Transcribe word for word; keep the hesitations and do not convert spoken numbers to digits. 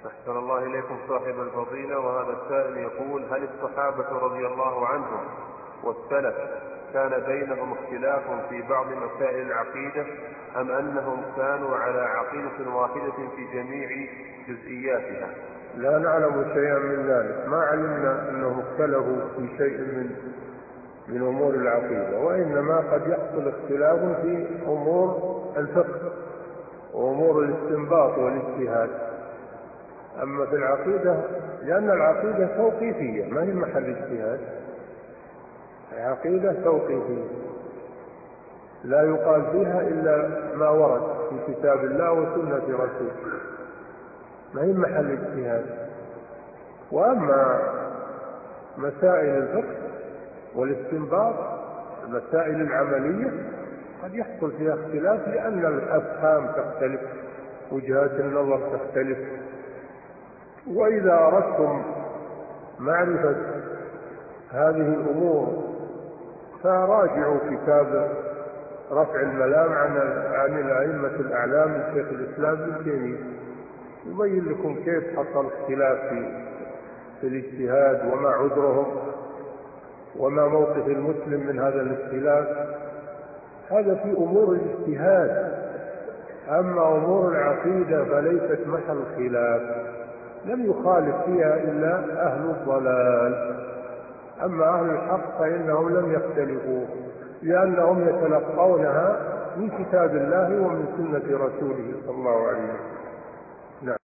أحسن الله إليكم صاحب الفضيلة. وهذا السائل يقول: هل الصحابة رضي الله عنهم والسلف كان بينهم اختلاف في بعض مسائل العقيدة، أم أنهم كانوا على عقيدة واحدة في جميع جزئياتها؟ لا نعلم شيئا من ذلك، ما علمنا أنهم اختلفوا في شيء من من أمور العقيدة، وإنما قد يحصل اختلاف في أمور الفقه وأمور الاستنباط والاجتهاد. أما في العقيدة، لأن العقيدة توقيفية ما هي محل اجتهاد، العقيدة توقيفية لا يقال فيها إلا ما ورد في كتاب الله وسنة رسوله، ما هي محل اجتهاد. وأما مسائل الفقه والاستنباط، المسائل العملية، قد يحصل فيها اختلاف لأن الأفهام تختلف، وجهات النظر تختلف. وإذا أردتم معرفة هذه الأمور فراجعوا كتاب رفع الملام عن عن الأئمة الأعلام لشيخ الإسلام ابن تيمية، يبين لكم كيف حصل اختلاف في في الاجتهاد وما عذرهم وما موقف المسلم من هذا الاختلاف. هذا في أمور الاجتهاد. أما أمور العقيدة فليست محل خلاف، لم يخالف فيها إلا أهل الضلال. أما أهل الحق فإنهم لم يختلفوا، لأنهم يتلقونها من كتاب الله ومن سنة رسوله صلى الله عليه وسلم. نعم.